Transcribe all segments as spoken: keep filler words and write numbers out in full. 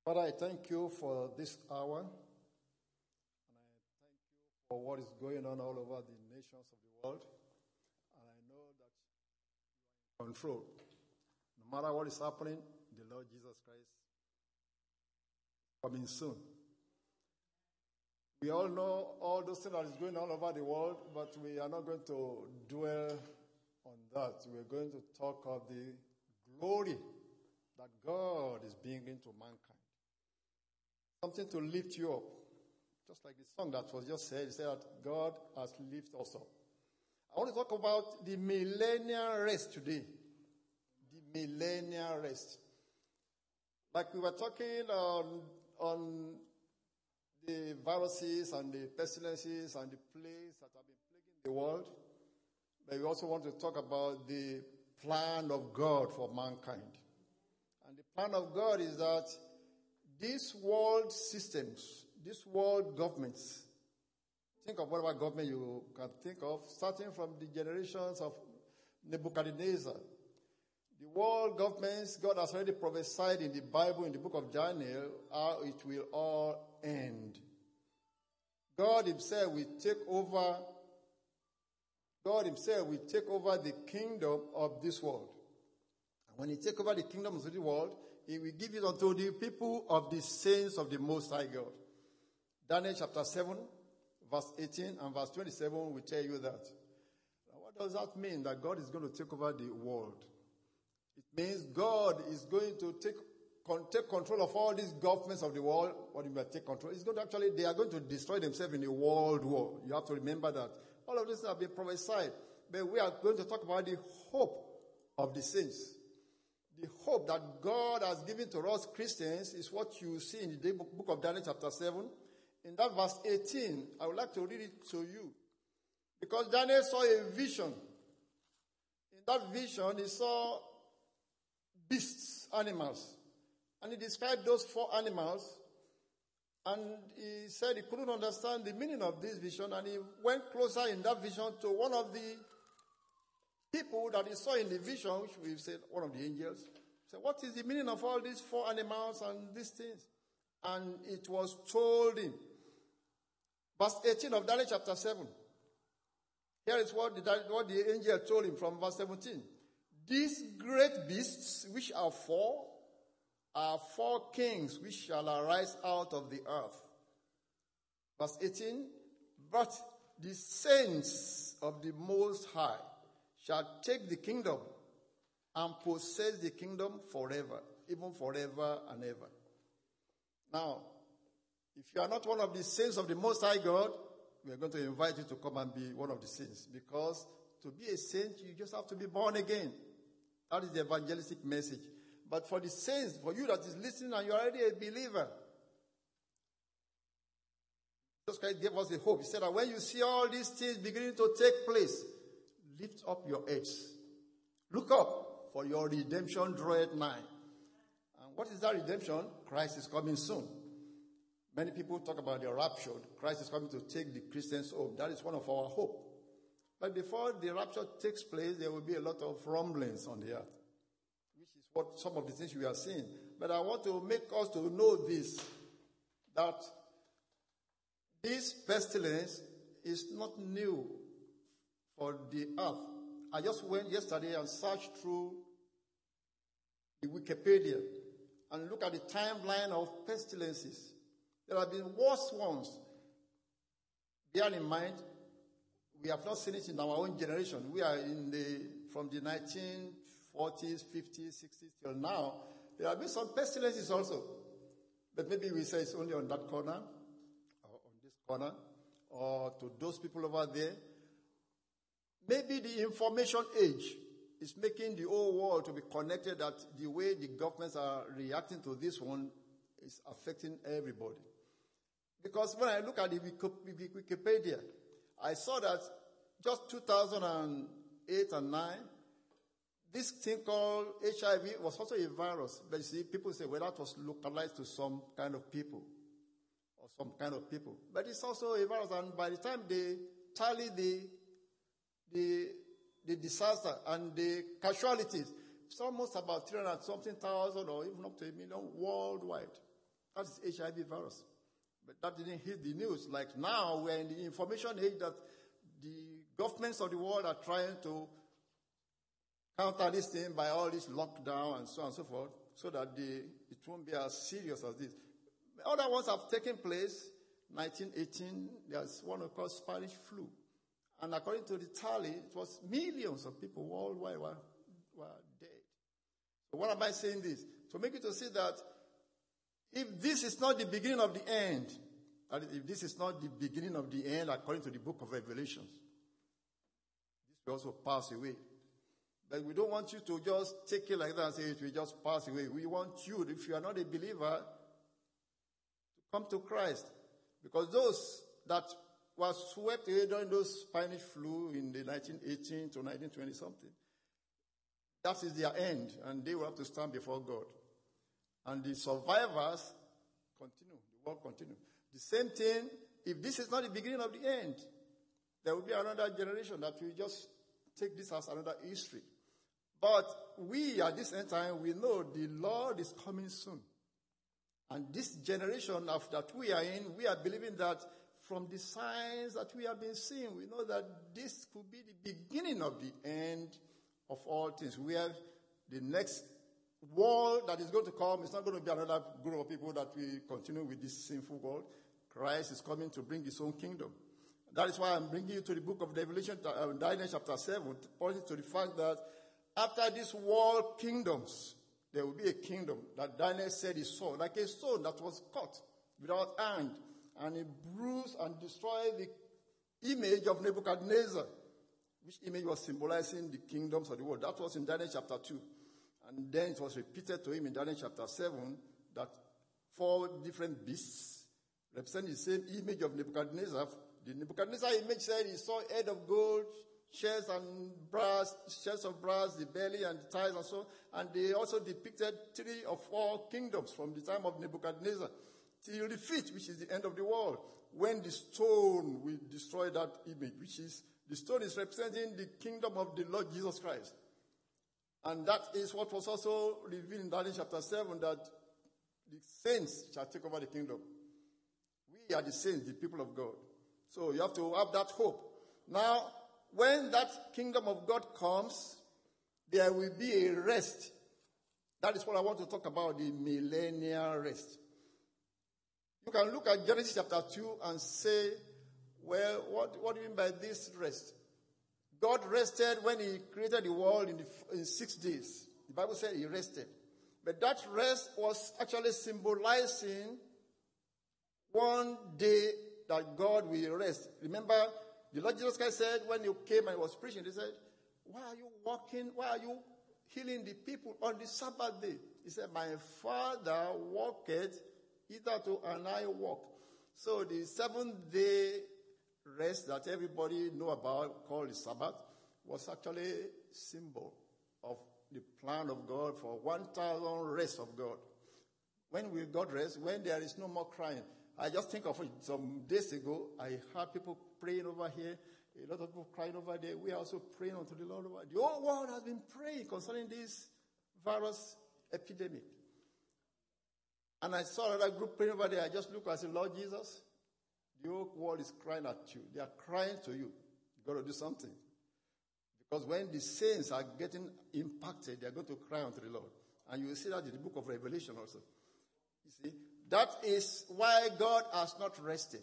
Father, I thank you for this hour, and I thank you for what is going on all over the nations of the world, and I know that you are in control. No matter what is happening, the Lord Jesus Christ is coming soon. We all know all those things that is going on all over the world, but we are not going to dwell on that. We are going to talk of the glory that God is bringing to mankind. Something to lift you up. Just like the song that was just said, it said that God has lifted us up. I want to talk about the millennial rest today. The millennial rest. Like we were talking on, on the viruses and the pestilences and the plagues that have been plaguing the world. But we also want to talk about the plan of God for mankind. And the plan of God is that these world systems, these world governments, think of whatever government you can think of, starting from the generations of Nebuchadnezzar. The world governments, God has already prophesied in the Bible, in the book of Daniel, how it will all end. God himself will take over, God himself will take over the kingdom of this world. And when he takes over the kingdom of the world, he will give it unto the people of the saints of the Most High God. Daniel chapter seven, verse eighteen and verse twenty-seven will tell you that. Now, what does that mean, that God is going to take over the world? It means God is going to take, take control of all these governments of the world. What do you mean take control? It's going to actually, they are going to destroy themselves in a world war. You have to remember that. All of this have been prophesied. But we are going to talk about the hope of the saints. The hope that God has given to us Christians is what you see in the book of Daniel chapter seven. In that verse eighteen, I would like to read it to you. Because Daniel saw a vision. In that vision, he saw beasts, animals. And he described those four animals. And he said he couldn't understand the meaning of this vision. And he went closer in that vision to one of the people that he saw in the vision, which we said one of the angels. Said, what is the meaning of all these four animals and these things? And it was told him. Verse eighteen of Daniel chapter seven. Here is what the, what the angel told him from verse seventeen. These great beasts, which are four, are four kings which shall arise out of the earth. Verse eighteen. But the saints of the Most High shall take the kingdom and possess the kingdom forever, even forever and ever. Now, if you are not one of the saints of the Most High God, we are going to invite you to come and be one of the saints. Because to be a saint, you just have to be born again. That is the evangelistic message. But for the saints, for you that is listening and you are already a believer, Jesus Christ gave us the hope. He said that when you see all these things beginning to take place, lift up your heads. Look up, for your redemption draweth nigh. And what is that redemption? Christ is coming soon. Many people talk about the rapture. Christ is coming to take the Christians home. That is one of our hope. But before the rapture takes place, there will be a lot of rumblings on the earth, which is what some of the things we are seeing. But I want to make us to know this, that this pestilence is not new for the earth. I just went yesterday and searched through the Wikipedia and looked at the timeline of pestilences. There have been worse ones. Bear in mind, we have not seen it in our own generation. We are in the from the nineteen forties, fifties, sixties till now. There have been some pestilences also. But maybe we say it's only on that corner, or on this corner, or to those people over there. Maybe the information age is making the whole world to be connected, that the way the governments are reacting to this one is affecting everybody. Because when I look at the Wikipedia, I saw that just two thousand eight and nine, this thing called H I V was also a virus. But you see, people say, well, that was localized to some kind of people, or some kind of people. But it's also a virus, and by the time they tally the the the disaster and the casualties, it's almost about three hundred something thousand, or even up to a million worldwide. That is H I V virus. But that didn't hit the news. Like now, we're in the information age that the governments of the world are trying to counter this thing by all this lockdown and so on and so forth, so that the, it won't be as serious as this. Other ones have taken place. nineteen eighteen, there's one called Spanish flu. And according to the tally, it was millions of people worldwide were, were dead. So what am I saying this? To make you to see that if this is not the beginning of the end, and if this is not the beginning of the end according to the book of Revelations, this will also pass away. But we don't want you to just take it like that and say it will just pass away. We want you, if you are not a believer, to come to Christ. Because those that were swept away during those Spanish flu in the nineteen eighteen to nineteen twenty something, that is their end, and they will have to stand before God. And the survivors continue, the work continue. The same thing, if this is not the beginning of the end, there will be another generation that will just take this as another history. But we, at this end time, we know the Lord is coming soon. And this generation of that we are in, we are believing that from the signs that we have been seeing, we know that this could be the beginning of the end of all things. We have the next world that is going to come. It's not going to be another group of people that will continue with this sinful world. Christ is coming to bring his own kingdom. That is why I'm bringing you to the book of Revelation, uh, Daniel chapter seven, pointing to the fact that after these world kingdoms, there will be a kingdom that Daniel said he saw, like a stone that was cut without hand, and it bruised and destroyed the image of Nebuchadnezzar, which image was symbolizing the kingdoms of the world. That was in Daniel chapter two. And then it was repeated to him in Daniel chapter seven that four different beasts represent the same image of Nebuchadnezzar. The Nebuchadnezzar image said he saw head of gold, chest and brass, chest of brass, the belly and the thighs and so on. And they also depicted three or four kingdoms from the time of Nebuchadnezzar till the fifth, which is the end of the world, when the stone will destroy that image, which is, the stone is representing the kingdom of the Lord Jesus Christ. And that is what was also revealed in Daniel chapter seven, that the saints shall take over the kingdom. We are the saints, the people of God. So you have to have that hope. Now, when that kingdom of God comes, there will be a rest. That is what I want to talk about, the millennial rest. You can look at Genesis chapter two and say, well, what, what do you mean by this rest? God rested when he created the world in, the, in six days. The Bible said he rested. But that rest was actually symbolizing one day that God will rest. Remember, the Lord Jesus Christ said when he came and he was preaching, he said, why are you walking, why are you healing the people on the Sabbath day? He said, my Father walketh hitherto and I walk. So the seventh day rest that everybody know about, called the Sabbath, was actually a symbol of the plan of God for one thousand rest of God. When we got rest, when there is no more crying. I just think of it some days ago, I heard people praying over here, a lot of people crying over there. We are also praying unto the Lord over there. The whole world has been praying concerning this virus epidemic. And I saw another group praying over there. I just looked and said, Lord Jesus, the whole world is crying at you. They are crying to you. You've got to do something. Because when the saints are getting impacted, they are going to cry unto the Lord. And you will see that in the book of Revelation also. You see, that is why God has not rested.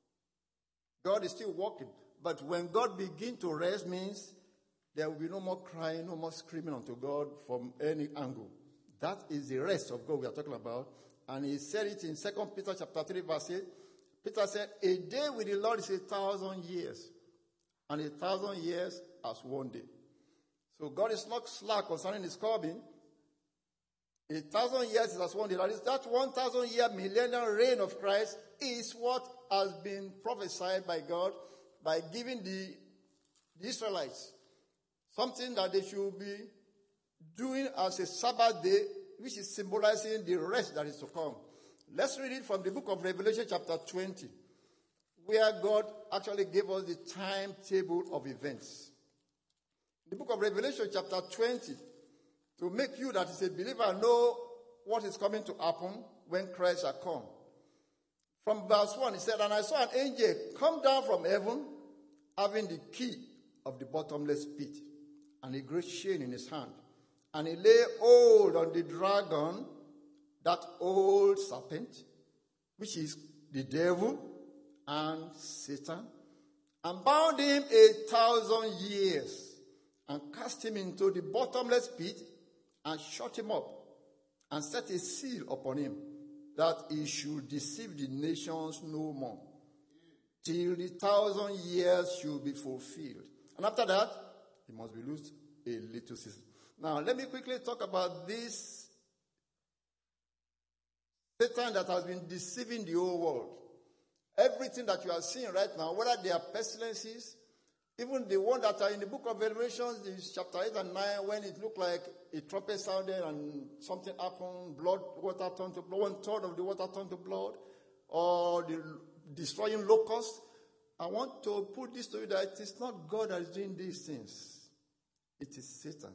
God is still working. But when God begins to rest, means there will be no more crying, no more screaming unto God from any angle. That is the rest of God we are talking about. And he said it in Second Peter chapter three, verse eight. Peter said, a day with the Lord is a thousand years, and a thousand years as one day. So God is not slack concerning his coming. A thousand years is as one day. That is, that one thousand year millennial reign of Christ is what has been prophesied by God by giving the, the Israelites something that they should be doing as a Sabbath day, which is symbolizing the rest that is to come. Let's read it from the book of Revelation chapter twenty, where God actually gave us the timetable of events. The book of Revelation chapter twenty, to make you that is a believer know what is coming to happen, when Christ shall come. From verse one, he said, and I saw an angel come down from heaven, having the key of the bottomless pit, and a great chain in his hand. And he laid hold on the dragon, that old serpent, which is the devil and Satan, and bound him a thousand years, and cast him into the bottomless pit, and shut him up, and set a seal upon him, that he should deceive the nations no more, till the thousand years should be fulfilled. And after that, he must be loosed a little season. Now, let me quickly talk about this Satan that has been deceiving the whole world. Everything that you are seeing right now, whether they are pestilences, even the one that are in the book of Revelations, chapter eight and nine, when it looked like a trumpet sounded and something happened, blood, water turned to blood, one third of the water turned to blood, or the destroying locusts. I want to put this to you that it is not God that is doing these things. It is Satan.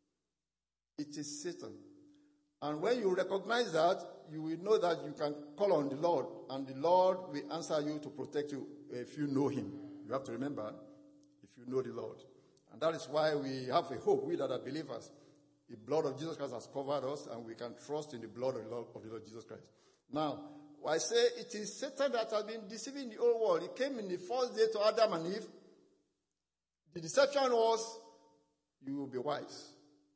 It is Satan. And when you recognize that, you will know that you can call on the Lord, and the Lord will answer you to protect you if you know him. You have to remember, if you know the Lord. And that is why we have a hope, we that are believers. The blood of Jesus Christ has covered us, and we can trust in the blood of the Lord, of the Lord Jesus Christ. Now, I say it is Satan that has been deceiving the whole world. He came in the first day to Adam and Eve. The deception was, you will be wise.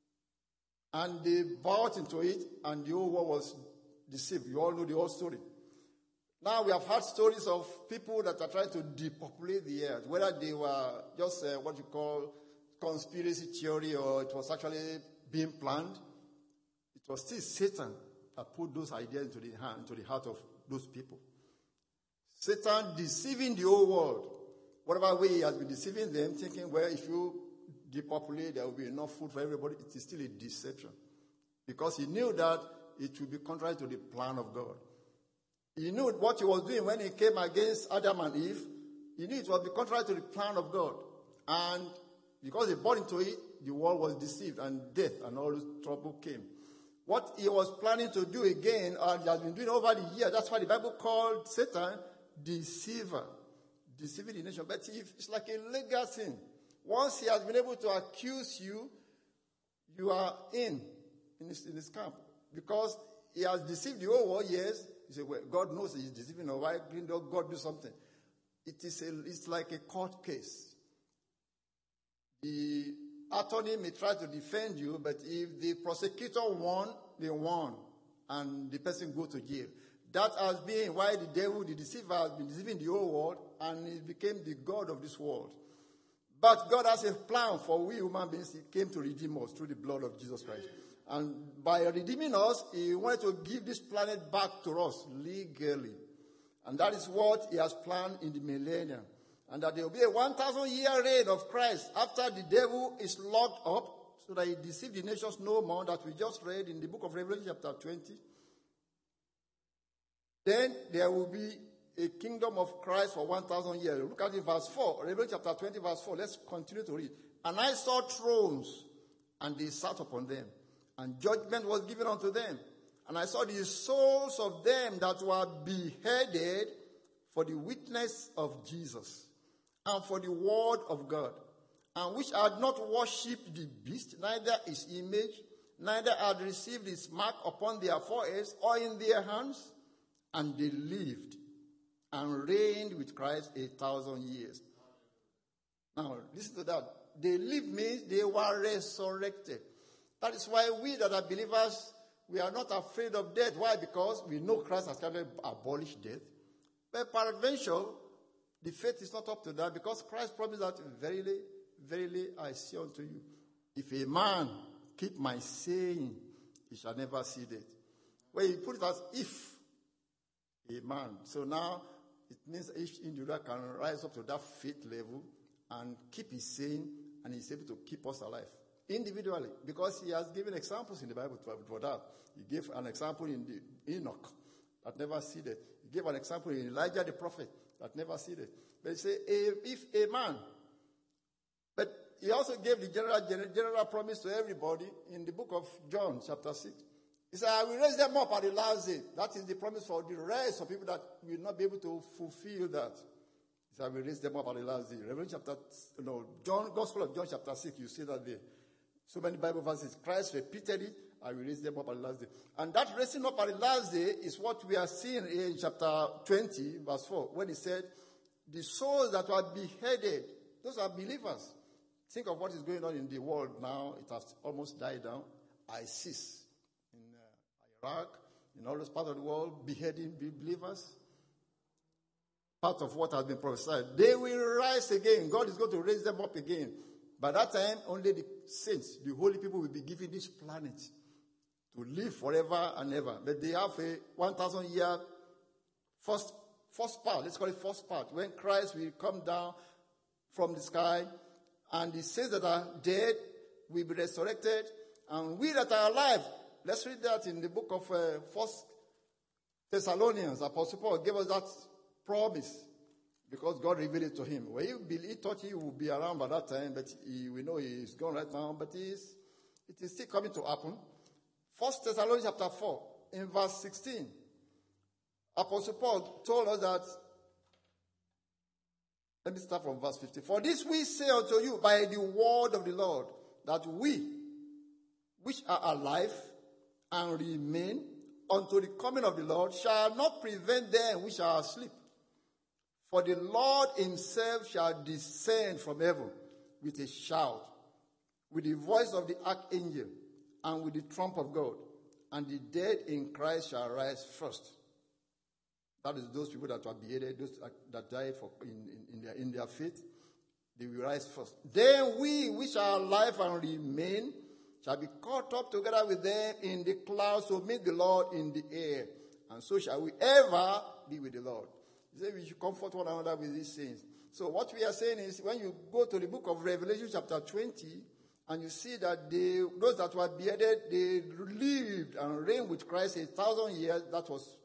And they bought into it, and the whole world was deceived. You all know the whole story. Now we have heard stories of people that are trying to depopulate the earth, whether they were just uh, what you call conspiracy theory or it was actually being planned. It was still Satan that put those ideas into the hand, into the heart of those people. Satan deceiving the whole world. Whatever way he has been deceiving them, thinking, well, if you depopulate, there will be enough food for everybody. It is still a deception. Because he knew that it would be contrary to the plan of God. He knew what he was doing when he came against Adam and Eve. He knew it would be contrary to the plan of God. And because he bought into it, the world was deceived, and death and all this trouble came. What he was planning to do again, and he has been doing over the years, that's why the Bible called Satan deceiver. Deceiving the nation. But it's like a legal thing. Once he has been able to accuse you, you are in, in this, in this camp. Because he has deceived the whole world, yes. You say, well, God knows he's deceiving. Or why didn't God do something? It is a, it's like a court case. The attorney may try to defend you, but if the prosecutor won, they won. And the person go to jail. That has been why the devil, the deceiver, has been deceiving the whole world, and he became the God of this world. But God has a plan for we human beings. He came to redeem us through the blood of Jesus Christ. And by redeeming us, he wanted to give this planet back to us legally. And that is what he has planned in the millennium. And that there will be a one thousand year reign of Christ after the devil is locked up, so that he deceives the nations no more, that we just read in the book of Revelation chapter twenty. Then there will be a kingdom of Christ for one thousand years. Look at it, verse four. Revelation chapter twenty, verse four. Let's continue to read. And I saw thrones, and they sat upon them, and judgment was given unto them. And I saw the souls of them that were beheaded for the witness of Jesus, and for the word of God, and which had not worshipped the beast, neither his image, neither had received his mark upon their foreheads or in their hands, and they lived and reigned with Christ a thousand years. Now, listen to that. They lived means they were resurrected. That is why we that are believers, we are not afraid of death. Why? Because we know Christ has come to abolish death. But peradventure, the faith is not up to that, because Christ promised that, verily, verily, I say unto you, if a man keep my saying, he shall never see death. Well, he put it as if a man. So now, it means each individual can rise up to that faith level and keep his saying, and he's able to keep us alive. Individually, because he has given examples in the Bible for that. He gave an example in the Enoch that never see that. He gave an example in Elijah the prophet that never see that. But he said, if a man, but he also gave the general, general promise to everybody in the book of John, chapter six. He said, I will raise them up at the last day. That is the promise for the rest of people that will not be able to fulfill that. He said, I will raise them up at the last day. Revelation chapter, no, John, Gospel of John chapter six, you see that there. So many Bible verses. Christ repeated it, I will raise them up at the last day. And that raising up at the last day is what we are seeing in chapter twenty, verse four, when he said, the souls that were beheaded, those are believers. Think of what is going on in the world now. It has almost died down. ISIS. Iraq, in all those parts of the world, beheading believers. Part of what has been prophesied. They will rise again. God is going to raise them up again. By that time, only the saints, the holy people, will be given this planet to live forever and ever. But they have a one thousand year first, first part, let's call it first part, when Christ will come down from the sky, and the saints that are dead will be resurrected, and we that are alive, let's read that in the book of uh, First Thessalonians. Apostle Paul gave us that promise because God revealed it to him. Well, he, he thought he would be around by that time, but he, we know he is gone right now. But he is, it is still coming to happen. First Thessalonians chapter four, in verse sixteen. Apostle Paul told us that, let me start from verse fifteen. For this we say unto you by the word of the Lord, that we, which are alive, and remain unto the coming of the Lord, shall not prevent them which are asleep. For the Lord himself shall descend from heaven with a shout, with the voice of the archangel, and with the trump of God. And the dead in Christ shall rise first. That is those people that were beheaded, those that died for, in, in, in, their, in their faith. They will rise first. Then we which are alive and remain shall be caught up together with them in the clouds to meet the Lord in the air. And so shall we ever be with the Lord. He said we should comfort one another with these things. So what we are saying is, when you go to the book of Revelation chapter twenty, and you see that they, those that were beheaded, they lived and reigned with Christ a thousand years. That was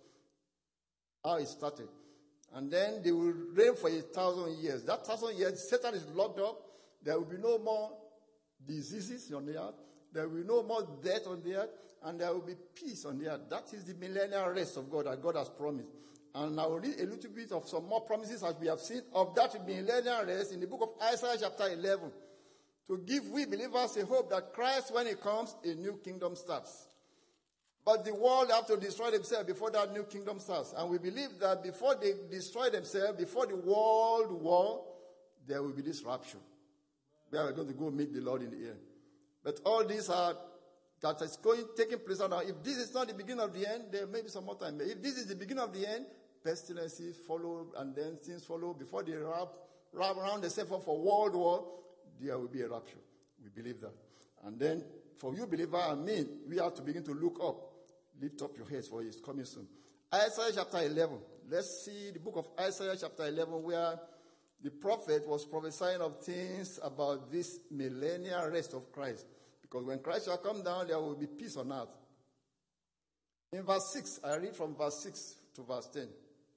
how it started. And then they will reign for a thousand years. That thousand years, Satan is locked up. There will be no more diseases on the earth. There will be no more death on the earth, and there will be peace on the earth. That is the millennial rest of God that God has promised. And I will read a little bit of some more promises as we have seen of that millennial rest in the book of Isaiah chapter eleven. To give we believers a hope that Christ, when he comes, a new kingdom starts. But the world have to destroy themselves before that new kingdom starts. And we believe that before they destroy themselves, before the world war, there will be this rapture. We are going to go meet the Lord in the air. But all these are, that is going, taking place now. If this is not the beginning of the end, there may be some more time. But if this is the beginning of the end, pestilences follow, and then things follow. Before they wrap, wrap around themselves up for world war, there will be a rapture. We believe that. And then, for you believer and me, we have to begin to look up. Lift up your heads, for he is coming soon. Isaiah chapter eleven. Let's see the book of Isaiah chapter eleven, where the prophet was prophesying of things about this millennial rest of Christ. Because when Christ shall come down, there will be peace on earth. In verse six, I read from verse six to verse ten.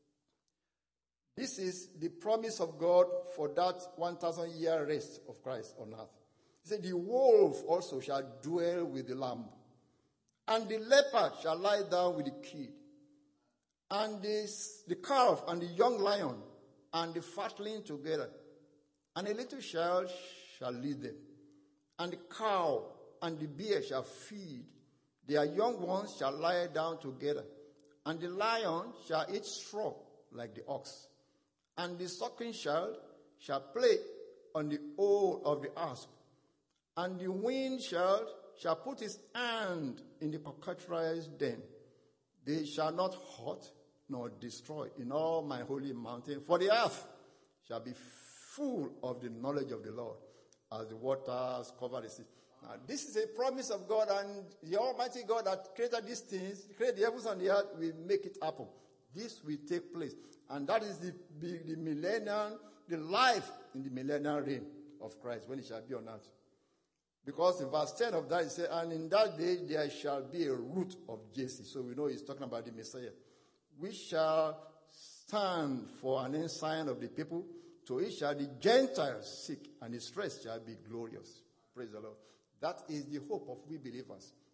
This is the promise of God for that one thousand year rest of Christ on earth. He said, the wolf also shall dwell with the lamb, and the leopard shall lie down with the kid, and this, the calf and the young lion and the fatling together, and a little child shall lead them, and the cow and the bear shall feed, their young ones shall lie down together, and the lion shall eat straw like the ox, and the suckling child shall play on the hole of the asp, and the weaned child shall put his hand in the cockatrice's den. They shall not hurt nor destroy in all my holy mountain, for the earth shall be full of the knowledge of the Lord, as the waters cover the sea. Now, this is a promise of God, and the Almighty God that created these things, created the heavens and the earth, will make it happen. This will take place. And that is the, the, the millennial, the life in the millennial reign of Christ, when it shall be on earth. Because in verse ten of that, it says, and in that day there shall be a root of Jesse. So we know he's talking about the Messiah. We shall stand for an ensign of the people. To it shall the Gentiles seek, and his rest shall be glorious. Praise the Lord. That is the hope of we believers.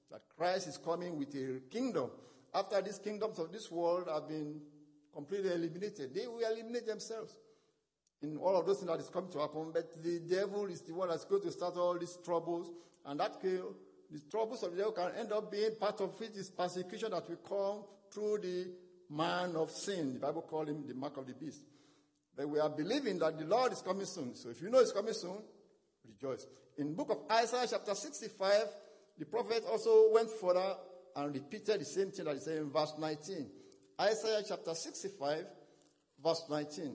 that Christ is coming with a kingdom. After these kingdoms of this world have been completely eliminated, they will eliminate themselves in all of those things that is coming to happen. But the devil is the one that's going to start all these troubles, and that the troubles of the devil can end up being part of it is persecution that will come through the man of sin. The Bible calls him the mark of the beast. But we are believing that the Lord is coming soon. So if you know he's coming soon, rejoice. In the book of Isaiah chapter sixty-five, the prophet also went further and repeated the same thing that he said in verse nineteen. Isaiah chapter sixty-five, verse nineteen.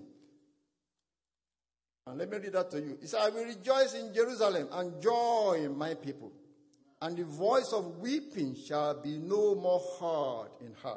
And let me read that to you. He said, I will rejoice in Jerusalem and joy in my people. And the voice of weeping shall be no more heard in her.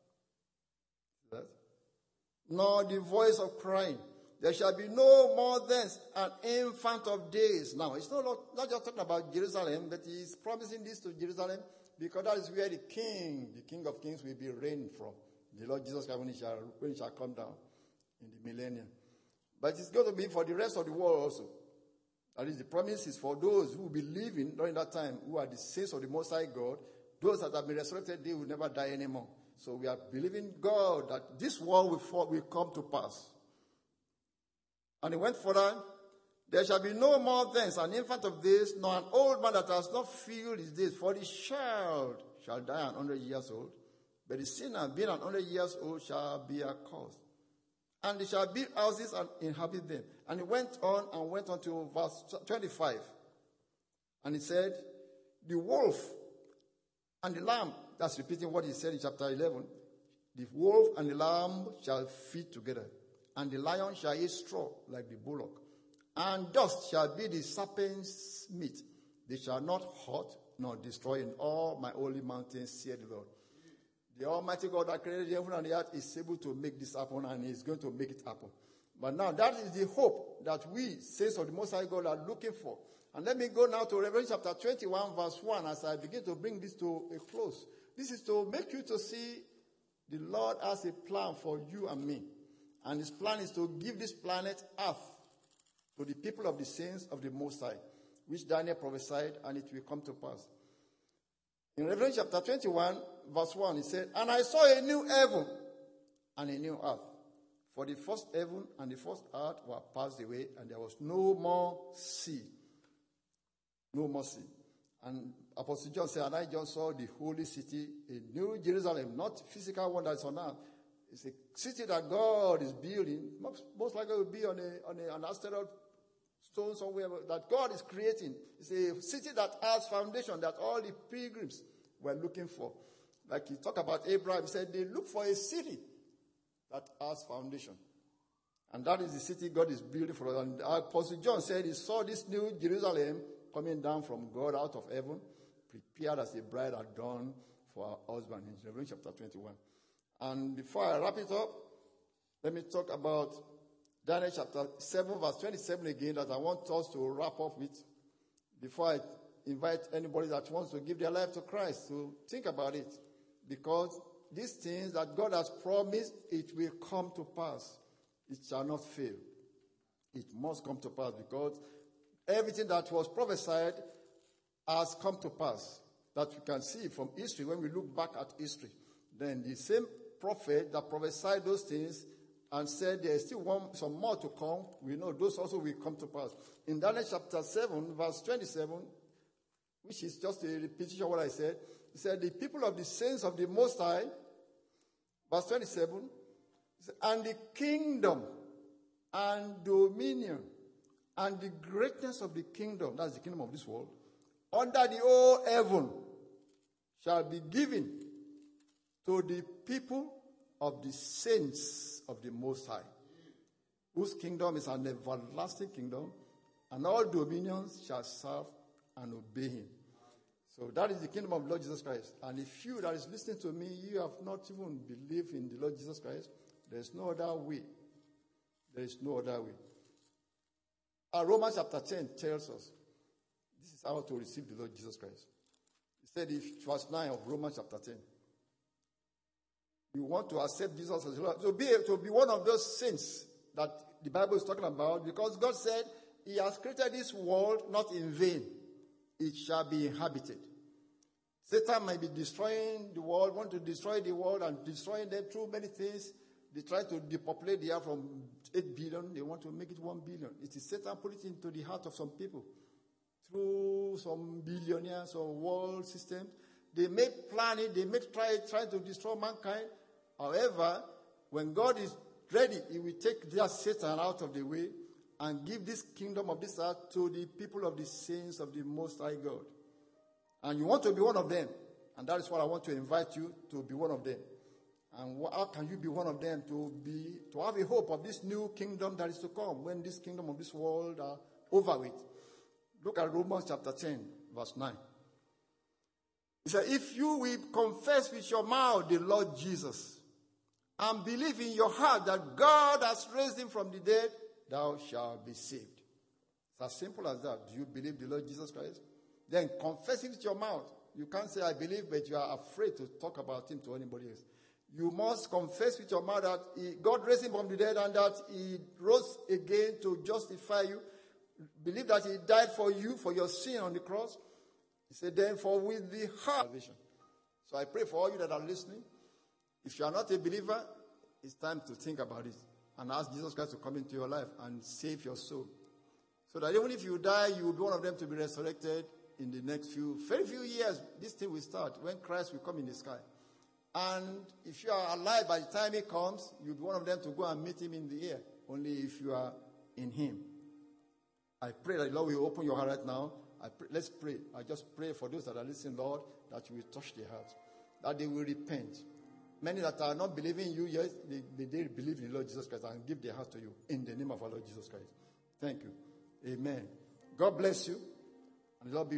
That? Nor the voice of crying. There shall be no more thence an infant of days. Now, it's not, not just talking about Jerusalem, but he's promising this to Jerusalem because that is where the king, the King of Kings, will be reigned from. The Lord Jesus Christ when he shall, when he shall come down in the millennium. But it's going to be for the rest of the world also. That is, the promise is for those who will be living during that time, who are the saints of the Most High God. Those that have been resurrected, they will never die anymore. So we are believing God that this world will, fall, will come to pass. And he went further. There shall be no more thence an infant of days, nor an old man that has not filled his days. For the child shall die an hundred years old. But the sinner, being an hundred years old, shall be accursed. And they shall build houses and inhabit them. And he went on and went on to verse twenty-five. And he said, the wolf and the lamb, that's repeating what he said in chapter eleven. The wolf and the lamb shall feed together. And the lion shall eat straw like the bullock. And dust shall be the serpent's meat. They shall not hurt nor destroy in all my holy mountains, saith the Lord. The Almighty God that created the heaven and the earth is able to make this happen, and He's going to make it happen. But now that is the hope that we, saints of the Most High God, are looking for. And let me go now to Revelation chapter twenty-one, verse one, as I begin to bring this to a close. This is to make you to see the Lord has a plan for you and me. And His plan is to give this planet Earth to the people of the saints of the Most High, which Daniel prophesied, and it will come to pass. In Revelation chapter twenty-one, verse one, it said, and I saw a new heaven and a new earth. For the first heaven and the first earth were passed away, and there was no more sea. No more sea. And Apostle John said, and I just saw the holy city, a new Jerusalem, not physical one that's on earth. It's a city that God is building. Most, most likely it will be on, a, on a, an asteroid stone somewhere that God is creating. It's a city that has foundation that all the pilgrims were looking for. Like he talked about Abraham, he said they look for a city that has foundation. And that is the city God is building for us. And Apostle John said he saw this new Jerusalem coming down from God out of heaven, prepared as a bride adorned for her husband in Revelation chapter twenty-one. And before I wrap it up, let me talk about Daniel chapter seven, verse twenty-seven again, that I want us to wrap up with before I invite anybody that wants to give their life to Christ to think about it. Because these things that God has promised, it will come to pass. It shall not fail. It must come to pass because everything that was prophesied has come to pass. That we can see from history when we look back at history. Then the same prophet that prophesied those things and said there is still one, some more to come, we know those also will come to pass. In Daniel chapter seven, verse twenty-seven, which is just a repetition of what I said, he said, the people of the saints of the Most High, verse twenty-seven, and the kingdom and dominion and the greatness of the kingdom, that's the kingdom of this world, under the whole heaven shall be given to the people of the saints of the Most High, whose kingdom is an everlasting kingdom, and all dominions shall serve and obey him. So that is the kingdom of the Lord Jesus Christ. And if you that is listening to me, you have not even believed in the Lord Jesus Christ, there is no other way. There is no other way. And Romans chapter ten tells us this is how to receive the Lord Jesus Christ. He said, if verse nine of Romans chapter ten, you want to accept Jesus as Lord, to be, to be one of those saints that the Bible is talking about, because God said he has created this world not in vain. It shall be inhabited. Satan might be destroying the world, want to destroy the world and destroying them through many things. They try to depopulate the earth from eight billion. They want to make it one billion. It is Satan put it into the heart of some people through some billionaires or world systems. They make planning, they make try, try to destroy mankind. However, when God is ready, he will take that Satan out of the way and give this kingdom of this earth to the people of the saints of the Most High God. And you want to be one of them. And that is what I want to invite you to be one of them. And how can you be one of them? To be, to have a hope of this new kingdom that is to come when this kingdom of this world are over with. Look at Romans chapter ten, verse nine. He said, if you will confess with your mouth the Lord Jesus and believe in your heart that God has raised him from the dead, thou shalt be saved. It's as simple as that. Do you believe the Lord Jesus Christ? Then confess it with your mouth. You can't say, I believe, but you are afraid to talk about him to anybody else. You must confess with your mouth that he, God raised him from the dead and that he rose again to justify you. Believe that he died for you, for your sin on the cross. He said, then for with the heart. So I pray for all you that are listening. If you are not a believer, it's time to think about it and ask Jesus Christ to come into your life and save your soul. So that even if you die, you will be one of them to be resurrected in the next few, very few years. This thing will start when Christ will come in the sky. And if you are alive by the time he comes, you'll be one of them to go and meet him in the air. Only if you are in him. I pray that the Lord will open your heart right now. I pray, let's pray. I just pray for those that are listening, Lord, that you will touch their hearts. That they will repent. Many that are not believing you, yes, they, they, they believe in the Lord Jesus Christ and give their heart to you. In the name of our Lord Jesus Christ. Thank you. Amen. God bless you. And the Lord be